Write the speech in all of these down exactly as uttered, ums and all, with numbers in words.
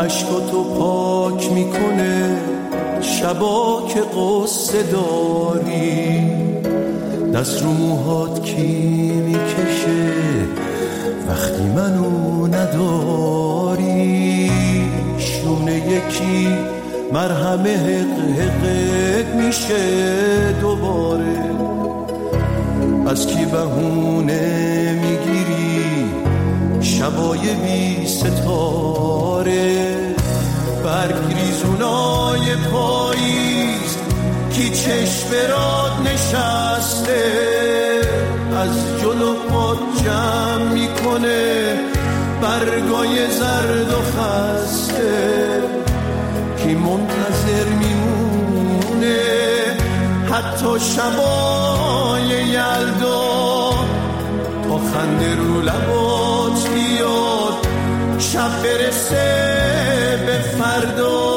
عشقاتو پاک میکنه شبا که قصه داری، دست رو موهات کی میکشه وقتی منو نداری، شونه یکی مرهم حق حق میشه دوباره، از کی بهونه میگیری شبای بی ستاره، برگ ریزونای پاییز کی چشم راد نشسته، از جلو پات جمع میکنه برگای زرد و خسته، کی منتظر میمونه حتی شبای یلدا تا خنده رو لبات بیاد شب برسه به فردا.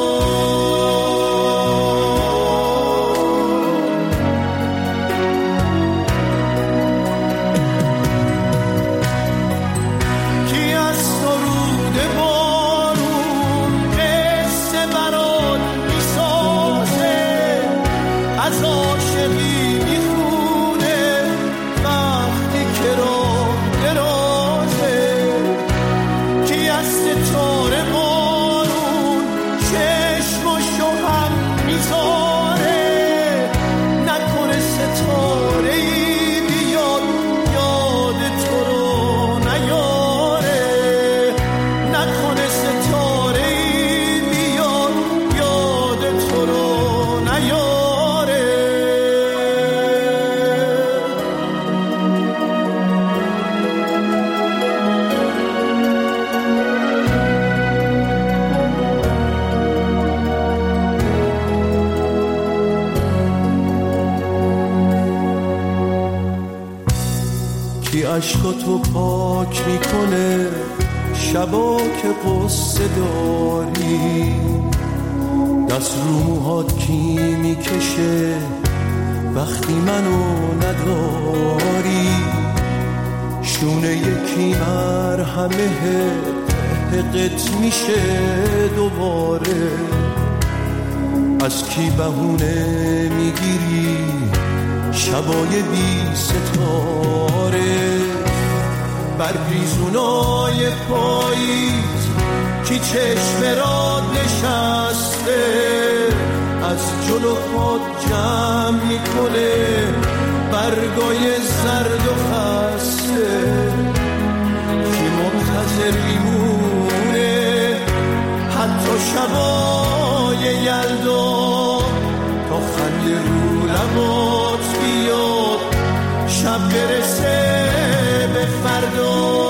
عشقاتو پاک میکنه شبا که قصه داری، دست رو موهات کی میکشه وقتی منو نداری، شونه یکی مرهمه حقت میشه دوباره، از کی بهونه میگیری شبای بی ستاره، برگریزونای پاییز کی چشم راد نشسته، از جلو خود جمع میکنه برگای زرد و خسته، کی منتظر میمونه حتی شبای یلدا تا خنده رو لبات بیاد شب برسه به فردا.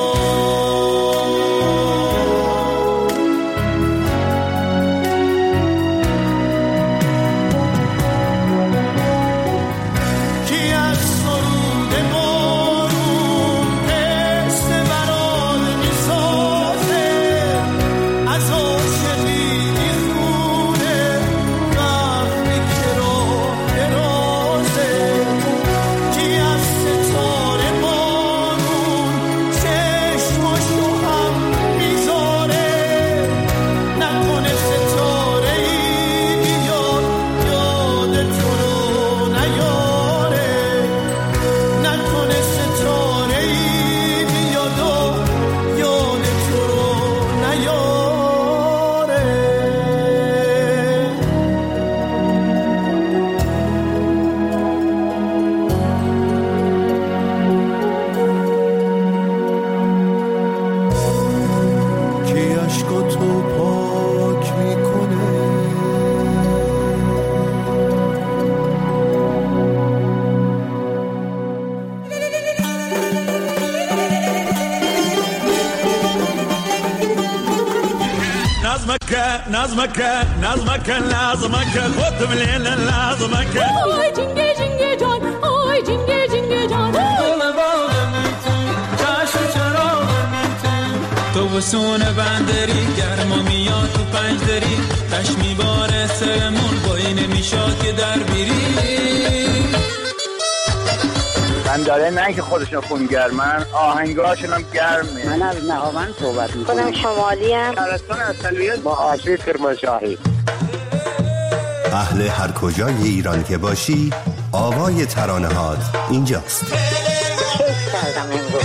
نظمك نظمك لازمك خذ من لازمك آی جنگه جنگه جان آی جنگه جنگه جان دل باغم تو چشم چراغم تو تو وسون بندری گرما میاد تو پنجدری تش میباره سرمون با این میشاد که در بیری من داره نه که خودشون خونگرمن، آهنگاشون هم گرمه. من از نهاوند صحبت میکنم. خودم شمالی ام. شهرستان اصلیت با آشوی کرمانشاهی. اهل هر کجای ایران که باشی، آوای ترانه‌هات اینجاست. کیف کردم امروز.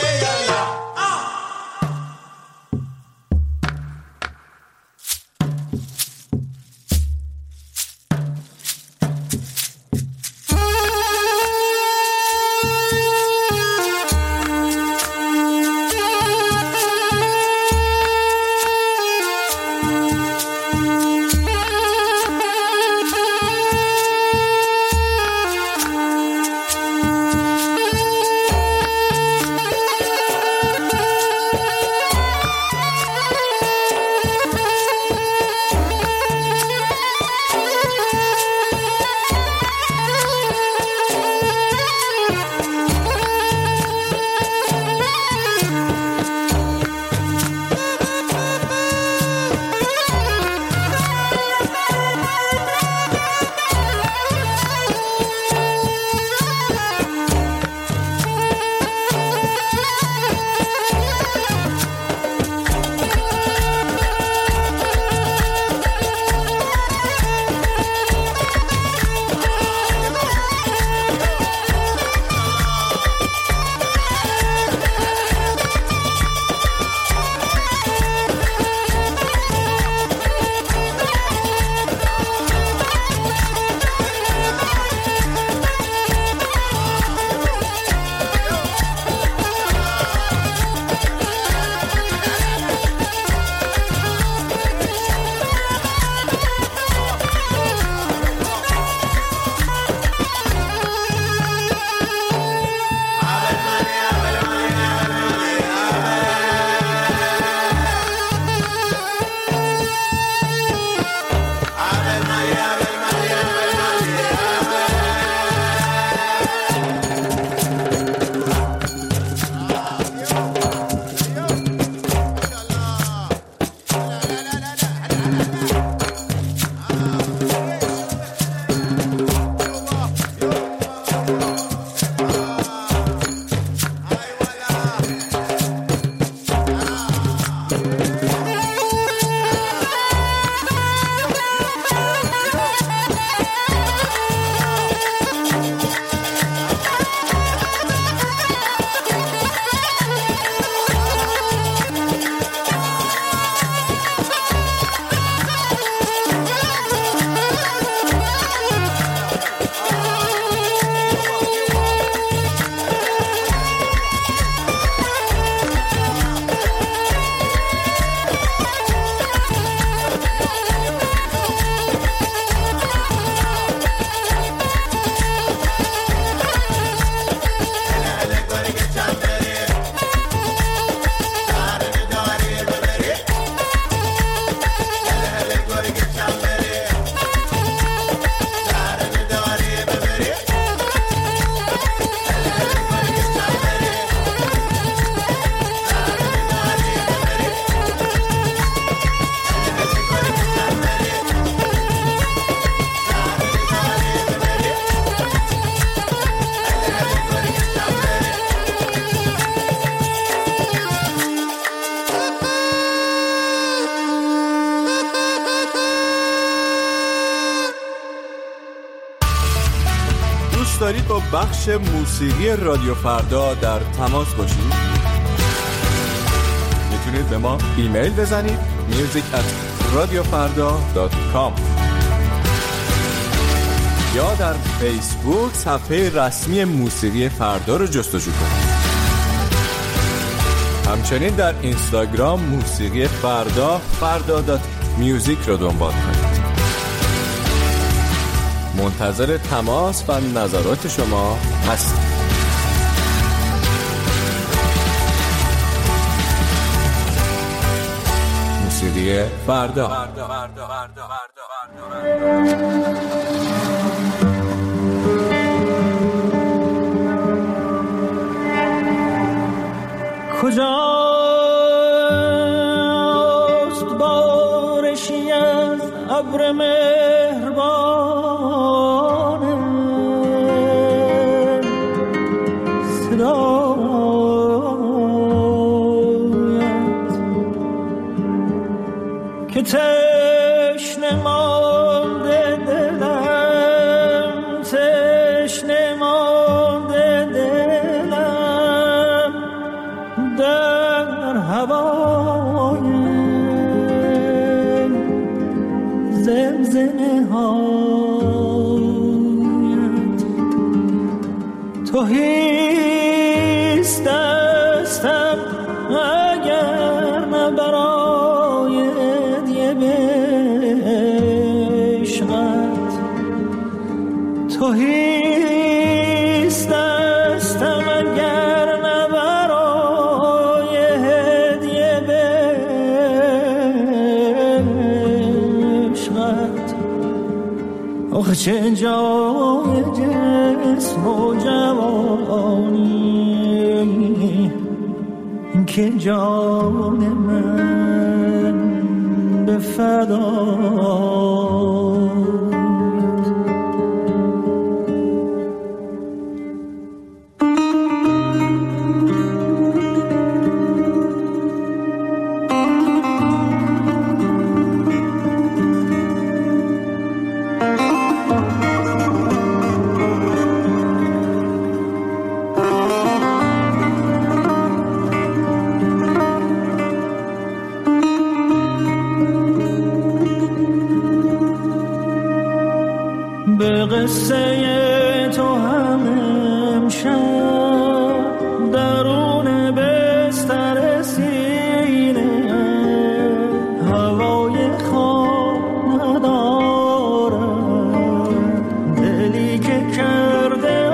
دارید با بخش موسیقی رادیو فردا در تماس باشید، میتونید به ما ایمیل بزنید میوزیک ات رادیو فردا دات کام یا در فیسبوک صفحه رسمی موسیقی فردا رو جستجو کنید. همچنین در اینستاگرام موسیقی فردا فردا دات میوزیک رو دنبال کنید. منتظر تماس و نظرات شما هستیم. موسیقی فردا. کجاست بارشی از ابر مهربان که تشنه مانده دلم، تشنه مانده دلم در هوای زمزمه هایت. تو هیست دستم اگر نه برای هدیه به عشقت. تو هیست دستم اگر نه برای هدیه به عشقت. آخه چه جای جسم و جوانی که جان من به فدایت. به قصه تو هم امشب درون بستر سینه هوای خواب ندارم. دلی که کرده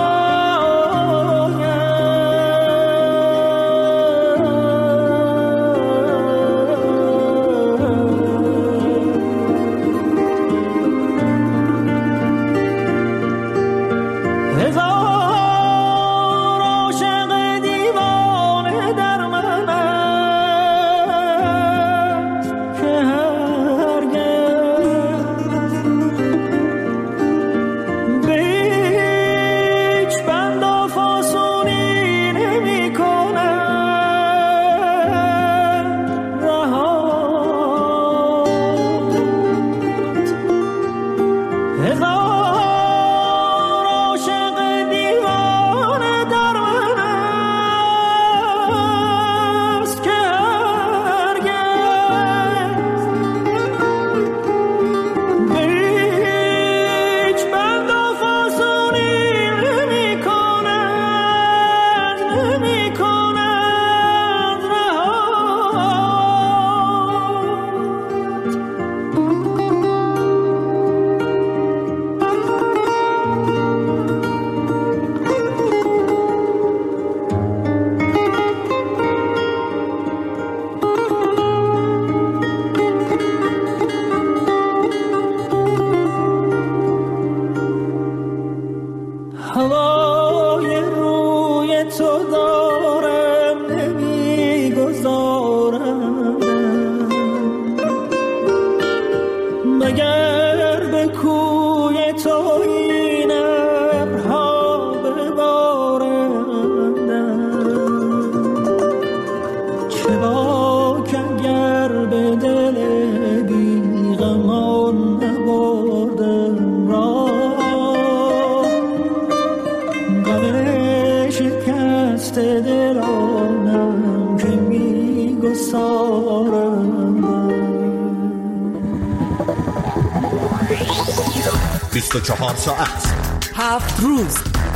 بیست و چهار ساعت، هفت روز،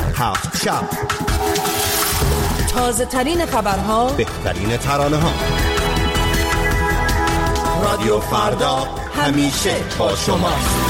هفت شب، تازه ترین خبرها، بهترین ترانه ها. رادیو فردا همیشه با شماست.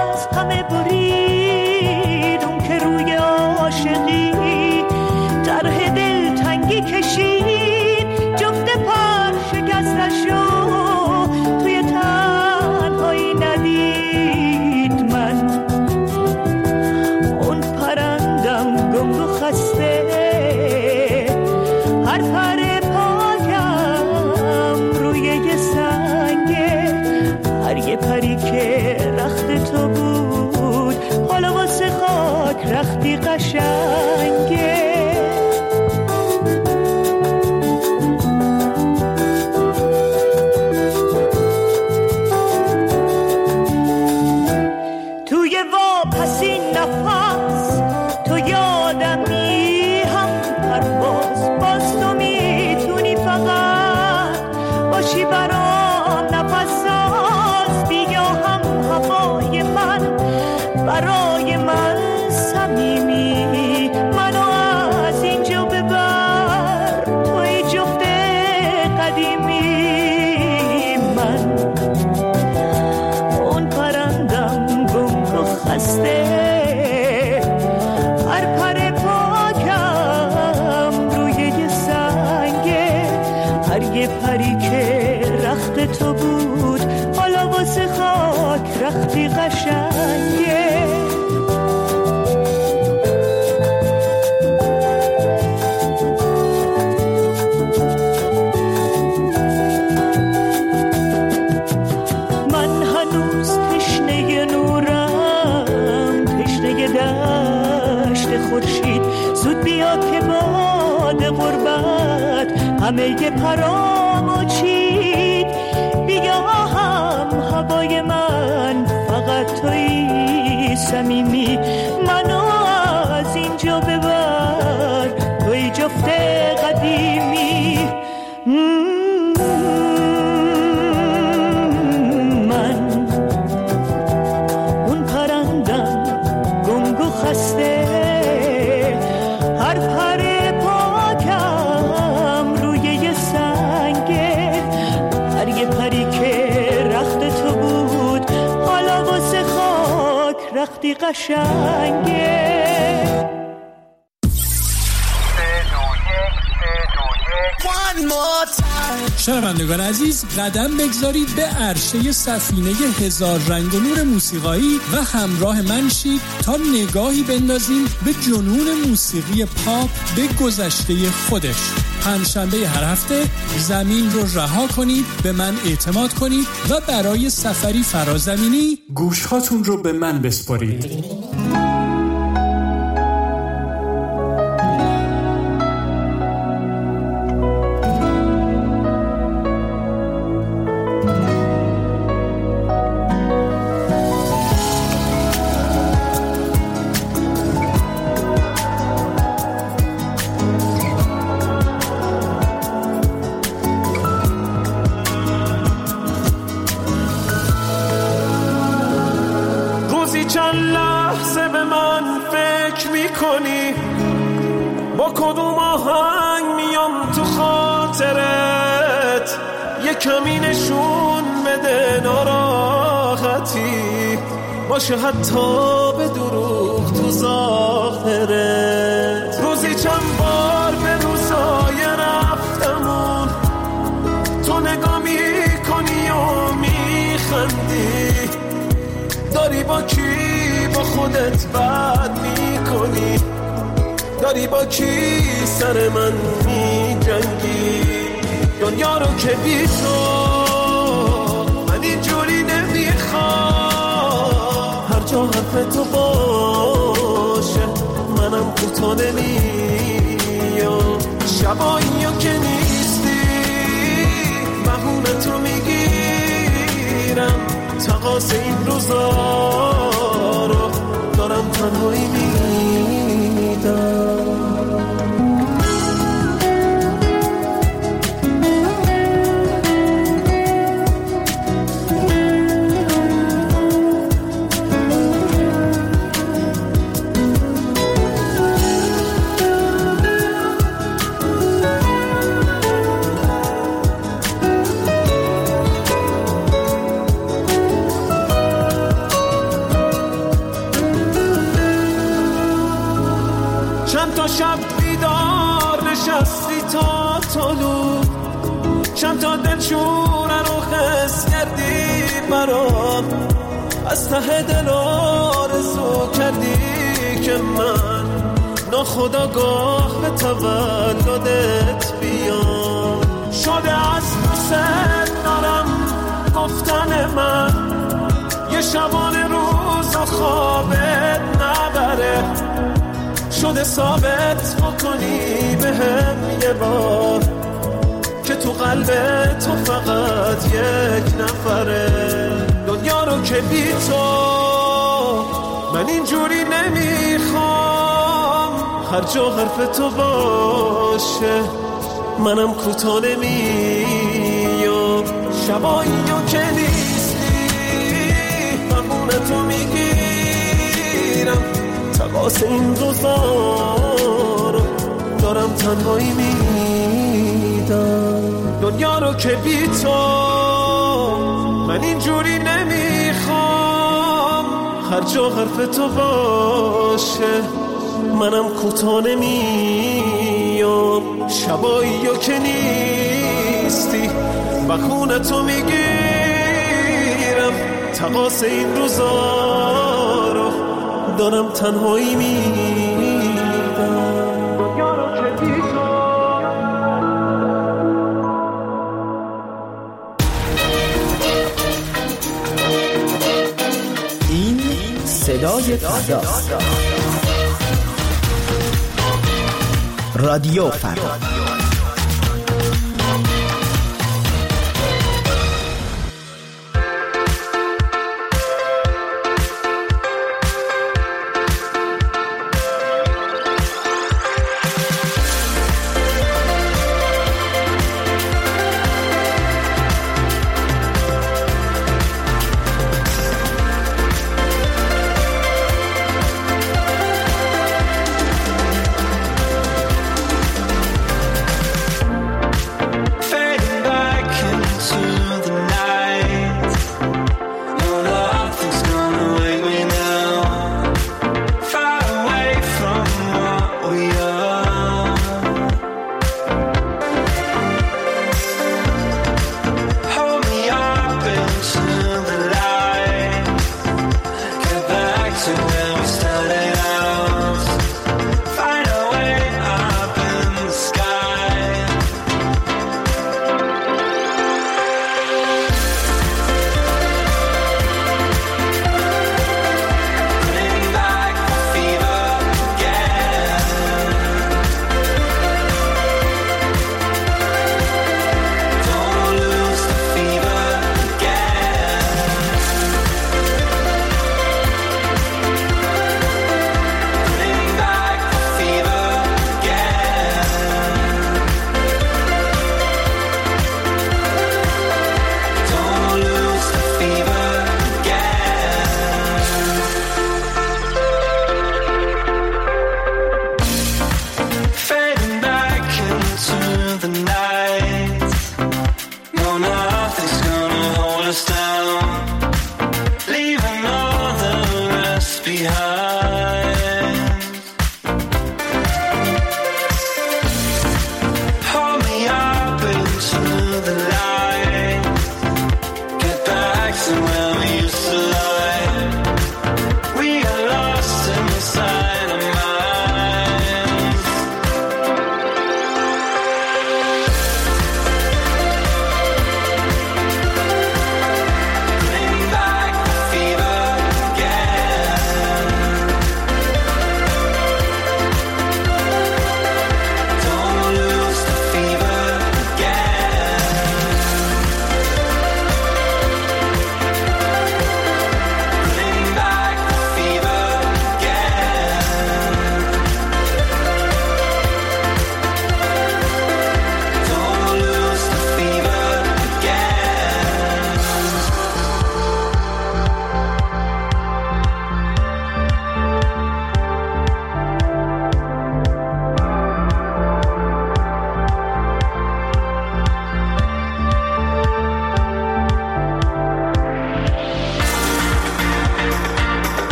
در رختی قشنگه. توی واپسی نفس تو یادمی هم پرواز، باز تو میتونی فقط باشی برام نفس ساز. بیا هم هوای من برای من صمیمی، منو از اینجا ببر توی جفت قدیمی. من اون پرندم گنگ و خسته، هر پر پاکم روی یه سنگه. هر یه پری که رخت تو بود حالا واسه خاک رختی قشنگه. من هنوز تشنه نورم، تشنه دشت خورشید. زود بیا که باد غربت همه ی پرامو چید. بیا هم هوای من فقط توی صمیمی، منو از اینجا ببر توی جفت قدیمی. من اون پرندم گنگ و خسته، هر پر پاکم روی یه سنگه. هر یه پری که رخت تو بود حالا واسه خاک رختی قشنگه. شنوندگان عزیز، قدم بگذارید به عرشه سفینه هزار رنگ و نور موسیقایی و همراه من شید تا نگاهی بندازیم به جنون موسیقی پاپ به گذشته خودش. پنجشنبه هر هفته زمین رو رها کنید، به من اعتماد کنید و برای سفری فرازمینی گوشهاتون رو به من بسپارید. با کدوم آهنگ میام تو خاطرت، یه کمی نشون بده ناراحتی باشه حتی به دروغ تو ظاهرت. روزی چند بار به روزای رفتمون تو نگاه میکنی و میخندی، داری با کی با خودت بد میکنی، داری با کی سر من می جنگی. دنیا رو که بی تو من اینجوری نمیخوام، هر جا حرف تو باشه منم کوتا نمیام. شبایی که نیستی بهونه تو میگیرم، تقاس این روزا رو دارم تنهایی میدم. شب بیدار نشستی تا طلوع، چند تا دلشونه رو خس کردی برام، از ته دل آرزو کردی که من ناخودآگاه به تولدت بیام. شده از دوست دارم گفتن من، یه شبانه روز و خوابت نبره، شده ثابت بکنی به هم یه بار که تو قلب تو فقط یک نفره. دنیا رو که بی تو من اینجوری نمیخوام، هر جا حرف تو باشه منم کوتاه نمیام. شبایی رو که نیستی بهونه تو میگیرم، تقاس این روزا رو دارم تنهایی میدم. دنیا رو که بی تو من اینجوری نمیخوام، هر جا حرف تو باشه منم کوتاه نمیام. شبایی رو که نیستی بخونه تو میگیرم، تقاس این روزا رو دارم تنهایی میدم. این صدای فردا، رادیو فردا.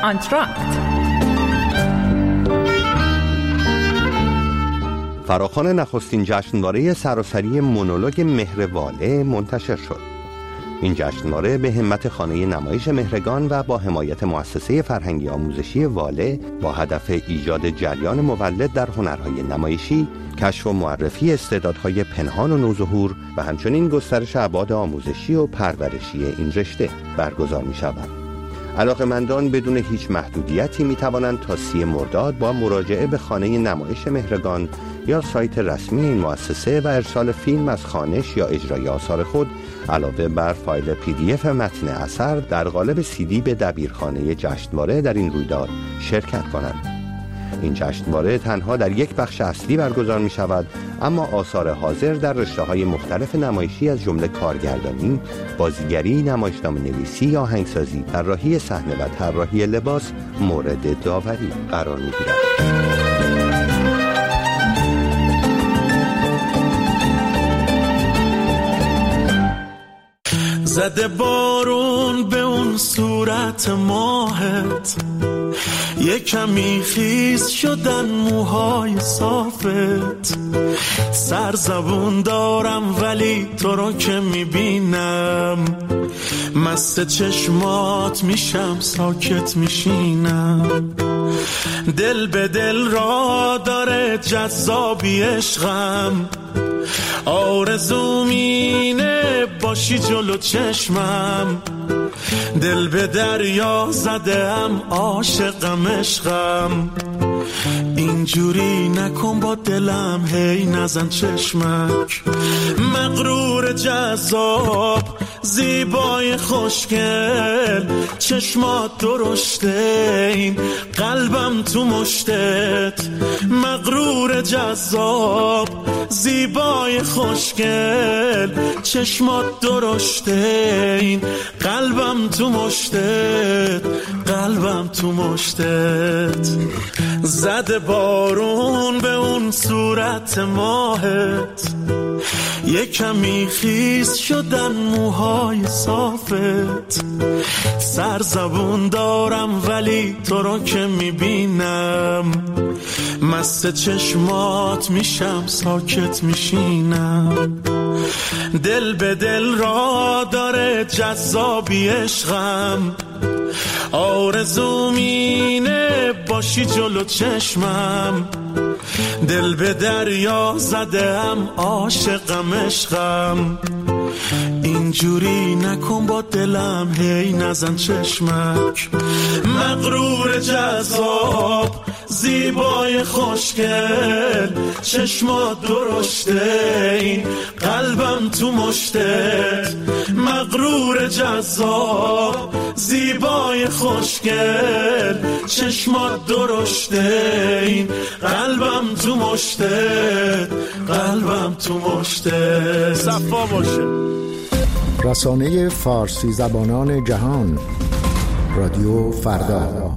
آنتراکت. فراخوان نخستین جشنواره سراسری مونولوگ مهر واله منتشر شد. این جشنواره به همت خانه نمایش مهرگان و با حمایت مؤسسه فرهنگی آموزشی واله با هدف ایجاد جریان مولد در هنرهای نمایشی، کشف و معرفی استعدادهای پنهان و نوظهور و همچنین گسترش ابعاد آموزشی و پرورشی این رشته برگزار می شود. علاقه‌مندان بدون هیچ محدودیتی می توانند تا سی مرداد با مراجعه به خانه نمایش مهرگان یا سایت رسمی این مؤسسه و ارسال فیلم از خوانش یا اجرای آثار خود علاوه بر فایل پی دی اف متن اثر در قالب سی دی به دبیرخانه جشنواره در این رویداد شرکت کنند. این جشنواره تنها در یک بخش اصلی برگزار می شود، اما آثار حاضر در رشته‌های مختلف نمایشی از جمله کارگردانی، بازیگری، نمایشنامه نویسی، آهنگسازی، طراحی صحنه و طراحی لباس مورد داوری قرار می گیرد. زده بارون به اون صورت ماهت، یه کمی خیز شدن موهای صافت. سرزبون دارم ولی تو رو که میبینم، مست چشمات میشم ساکت میشینم. دل به دل را داره جذابی عشقم، آرزوم اینه باشی جلو چشمم. دل به دریا زدم عاشقم عشقم، اینجوری نکن با دلم هی نزن چشمک. مغرور جذاب زیبای خوشگل، چشمات درشته این قلبم تو مشتت. مغرور جذاب زیبای خوشگل، چشمات درشته این قلبم تو مشتت. قلبم تو مشتت. زده بارون به اون صورت ماهت، یه کمی خیز شدن موهای صافت. سرزبون دارم ولی تو رو که میبینم، مست چشمات میشم ساکت میشینم. دل به دل را داره جذابی عشقم، آرزوم اینه باشی جلو چشمم. دل به دریا زدم عاشقم عشقم، اینجوری نکن با دلم هی نزن چشمک. مغرور جذاب زیبای خوشگل، چشمات درشته این قلبم تو مشتت. مغرور جذاب زیبای خوشگل، چشمات درشته این قلبم تو مشتت. قلبم تو مشتت. صفا باشه. رسانه فارسی زبانان جهان، رادیو فردا.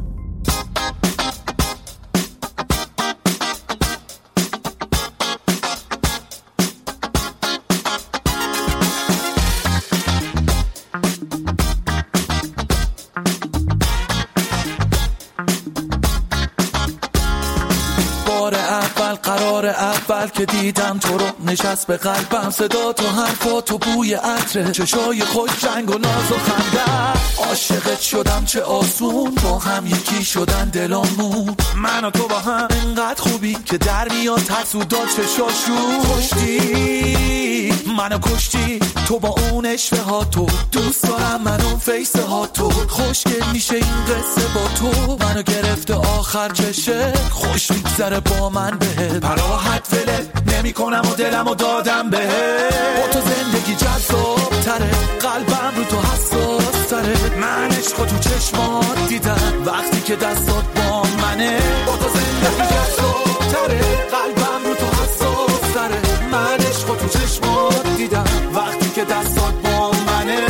اول که دیدم تو رو نشست به قلبم، صدا تو حرفا تو بوی عطر، چشای خوش رنگ و ناز و خنده. عاشقت شدم چه آسون، با هم یکی شدن دلامون. من و تو با هم انقدر خوبی که در میاد ترسودا چشاشون. کشتی منو کشتی تو با اون اشوه ها، تو دوست دارم من اون فیسه ها، تو خوشگل میشه این قصه با تو. منو گرفته آخر چشه خوش میگذره با من بهت، پراحت ولت نمی کنم و دلم و دادم بهت. با تو زندگی جذاب تره، قلبم رو تو حساس تره. من عشق تو چشمات دیدم وقتی که دستات با منه. با تو زندگی جذاب تره، قلبم رو تو حساس تره. من عشق تو چشمات دیدم وقتی که دستات با منه.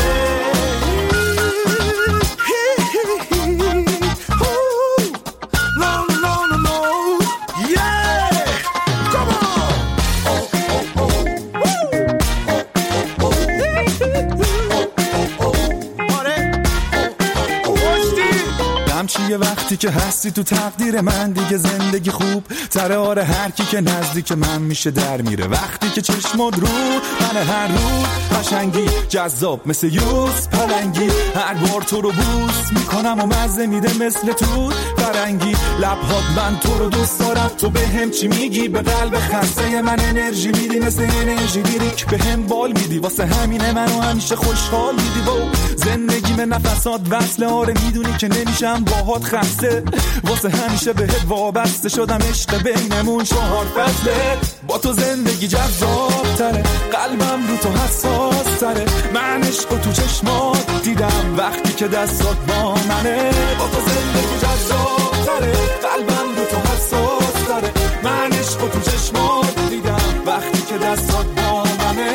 یه وقت وقتی که هستی تو تقدیر من دیگه زندگی خوب تره. آره هر کی که نزدیک من میشه در میره. وقتی که چشمات رو من هر روز قشنگی جذاب مثل یوز پلنگی. هر بار تو رو بوس میکنم و مزه میده مثل توت فرنگی. لبهات من تو رو دوست دارم. تو به هم چی میگی؟ به قلب خسته من انرژی میدی مثل انرژی دیریک. به هم بال میدی واسه همینه منو همیشه خوشحال میدی. و زندگی من نفسات وصله. آره میدونی که نمیشم باهات خسته. واسه همیشه بهت وابسته شدم. عشق بینمون چهار فصله. با تو زندگی جذاب تره. قلبم رو تو حساس تره. من عشق و تو چشمات دیدم وقتی که دستات با منه. با تو زندگی جذاب تره. قلبم رو تو حساس تره. من عشق و تو چشمات دیدم وقتی که دستات با منه.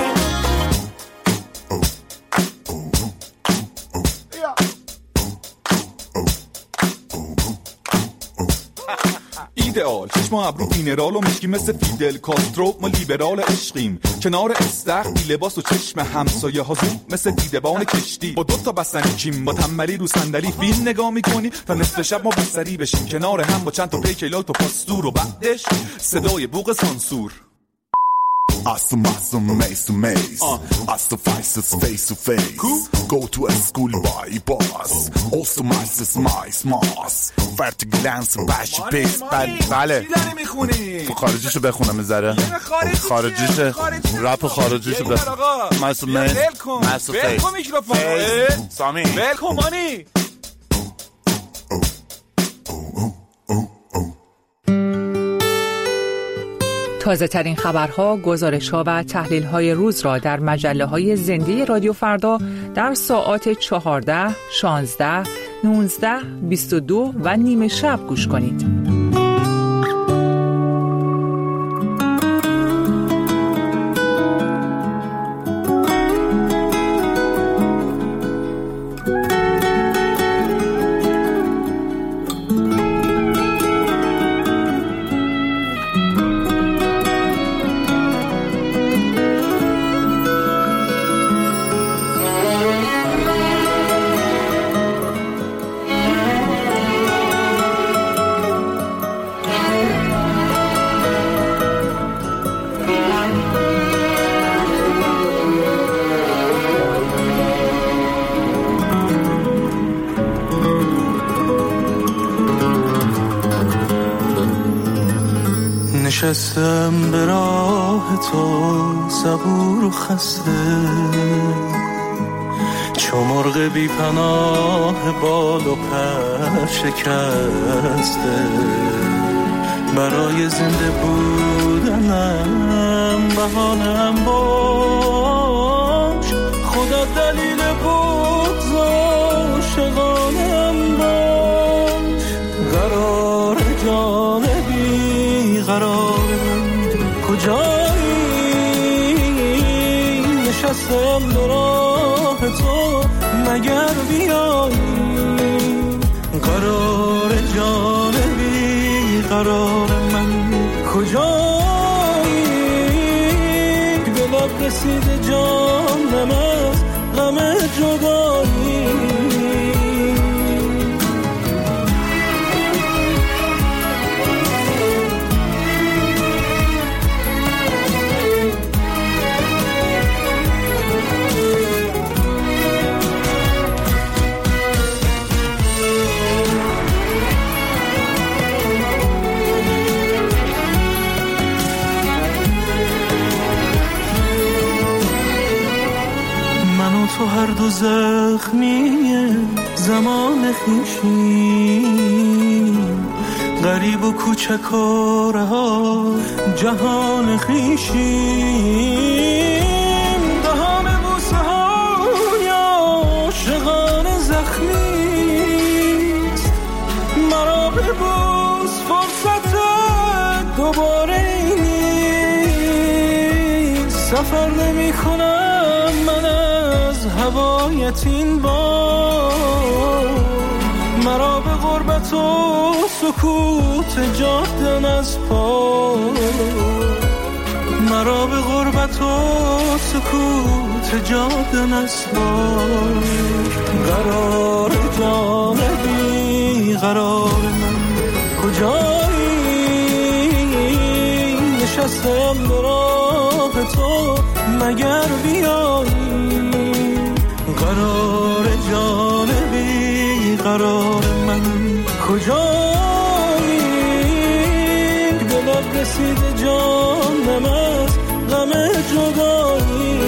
ایدئال چشم ابرو مینرال و مشکی مثل فیدل کاسترو. ما لیبرال عشقیم کنار استخ بی لباس و چشم همسایه ها زود مثل دیدبان کشتی. با دوتا بستنی کیم با تنبلی رو صندلی فیلم نگاه میکنی تا نصف شب ما بستری بشیم کنار هم با چند تا پیکلات و پاستور و بعدش صدای بوق سانسور. As to muscle, mace to mace. Uh. As to faces, face to face. Cool. Go to a school by boss. Also mice, mice, moss. Fert glance, bash, pace. بله بله. چی داری میخونی؟ خارجیشو بخونم یه ذره. خارجیشه. رپ خارجیشو بخونم. ماسو میس. ماسو فیس. ولکم میکروفون. سامی. ولکم مانی. تازه ترین خبرها، گزارش‌ها و تحلیل‌های روز را در مجله‌های زنده رادیو فردا در ساعات چهارده، شانزده، نوزده، بیست و دو و نیمه شب گوش کنید. نشستم به راه تو صبور و خسته. چو مرغ بی پناه بال و پر شکسته. برای زنده بودنم بهانه‌ام باش. خدا دلیل بغض عاشقانه‌ام باش. قرار جان بی قرار کجایی؟ نشستم به راه تو مگر بیایی؟ قرار جان بی قرار من کجایی؟ به لب رسیده جانم از غم جدایی. تو هر دو زخمی زمان خیشیم. غریب و کوچک و رها جهان خیشیم. دهان بوسه های عاشقان زخمیست. مرا ببوس فرصت دوباره نیست. سفر نمی کنم من از هوایت این بار. مرا به غربت و سکوت جاده نسپار. مرا به غربت و سکوت جاده نسپار. قرار جان بی بیقرار من کجایی؟ نشستم به راه تو مگر بیایی؟ قرار جان بیقرار من کجایی؟ دلم رسید جانم از غم جدایی.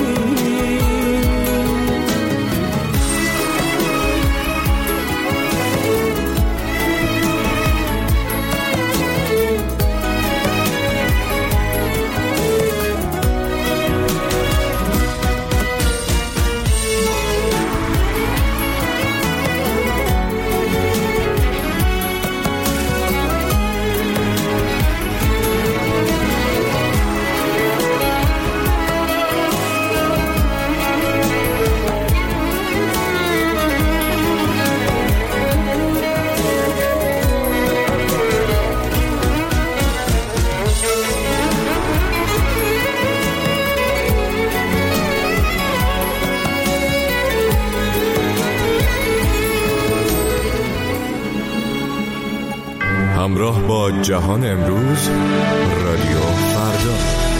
همراه با جهان امروز، رادیو فردا.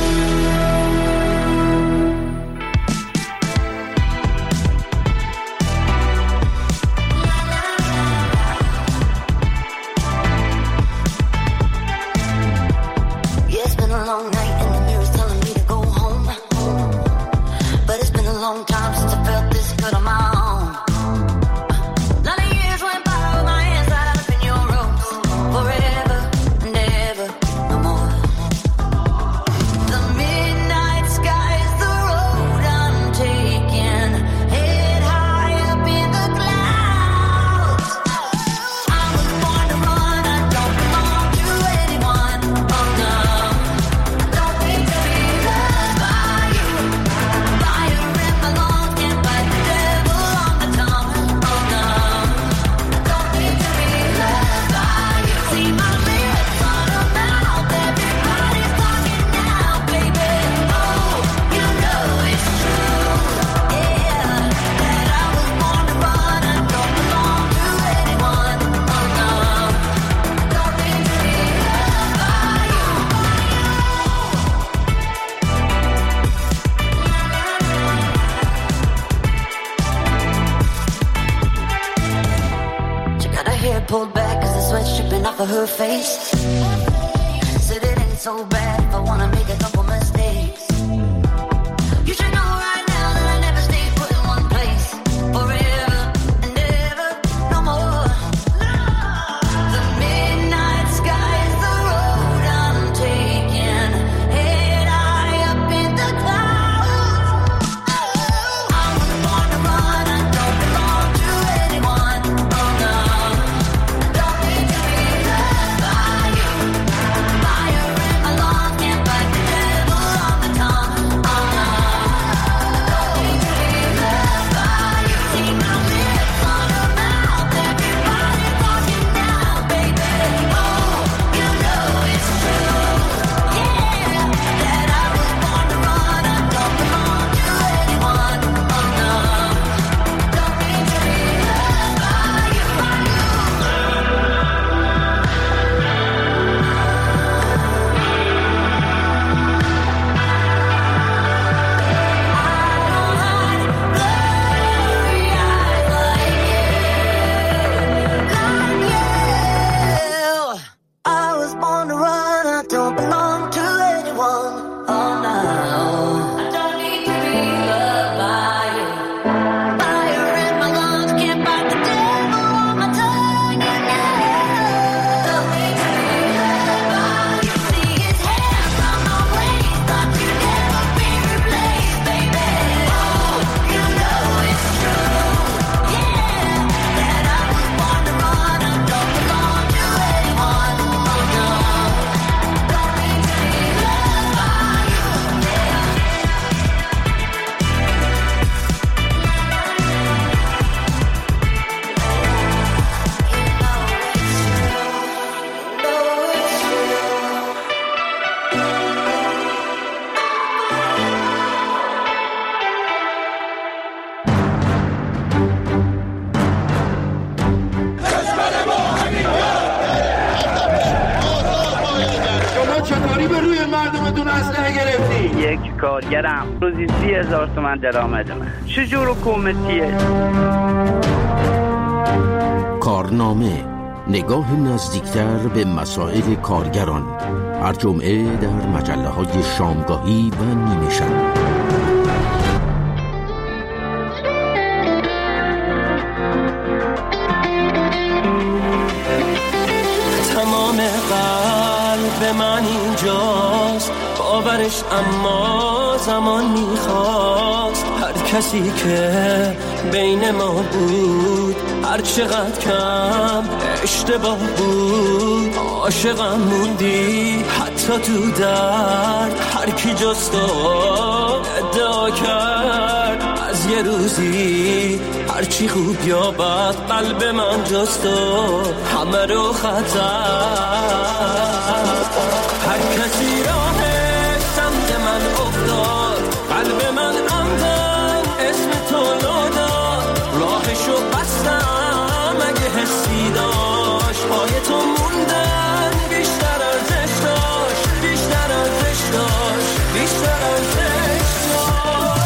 Pulled back cause the sweat's dripping off of her face. Said it ain't so bad if I wanna make a couple mistakes. You should know right now that I never stay put in one place forever and ever, no more. The midnight sky is the road I'm taking, head high up in the clouds. I was born to run, I don't belong to anyone. Oh no. Fire in my lungs, can't fight the devil. اسلحه گرفتی؟ یک کارگرم روزی سی هزار تومن درآمد من. چجور حکومتیه؟ کارنامه، نگاه نزدیکتر به مسائل کارگران، هر جمعه در مجله های شامگاهی و نیمه شب. تمام قلب من اینجاست، باورش اما زمان میخواست. هر کسی که بین ما بود، هر چقدر کم اشتباه بود، عاشقم موندی حتی تو درد. هر کی جز تو ادعا کرد از یه روزی هر چی خوب یا بد، قلب من جز تو همه رو خطر. هر کسی راهش سمت من افتاد، قلب من عمدن اسم تو لو داد. راهشو بستم اگه حسی داشت، پای تو موندن بیشتر ارزش داشت، بیشتر ارزش داشت، بیشتر ارزش داشت.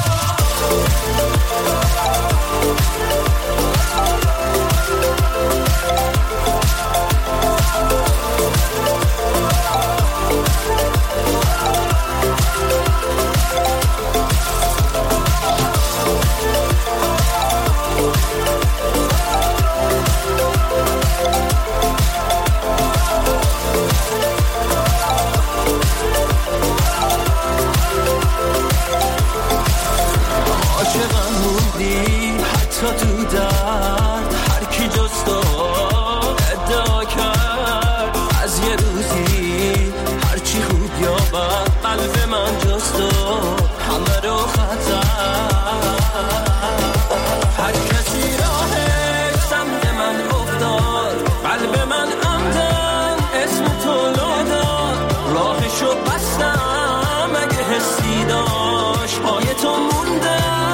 عاشقم موندی حتی تو درد. هر کی جز تو ادعا کرد از یه روزی هر چی خوب یا بد، قلب من جز تو همه رو خطر. هر کسی راهش سمت من افتاد، قلب من عمدن اسم تو لو داد. راهشو بستم اگه حسی داشت، پای تو موندن